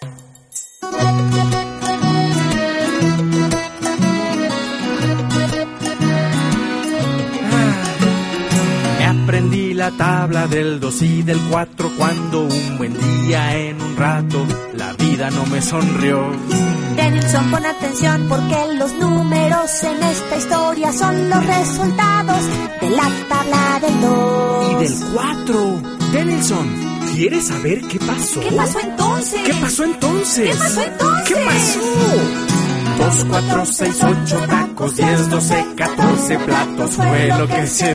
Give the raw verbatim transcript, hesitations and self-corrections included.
Aprendí la tabla del dos y del cuatro cuando un buen día en un rato la vida no me sonrió. Denilson, pon atención porque los números en esta historia son los resultados de la tabla del dos. Y del cuatro. Denilson, ¿quieres saber qué pasó? ¿Qué pasó entonces? ¿Qué pasó entonces? ¿Qué pasó entonces? ¿Qué pasó? Dos, cuatro, seis, ocho tacos, diez, doce, catorce platos fue lo que se